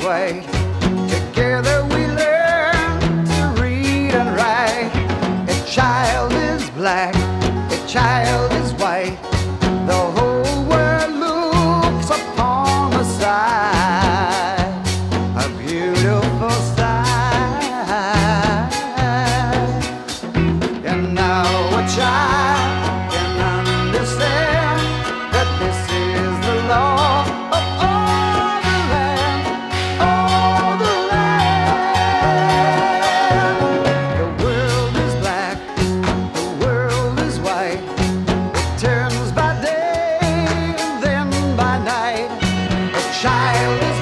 white. Together we learn to read and write. A child is black, a child is white. The whole world looks upon the sight, a beautiful sight. And now a child can understand that this is the law of all the land, all the land. The world is black, the world is white. It turns by day and then by night. A child is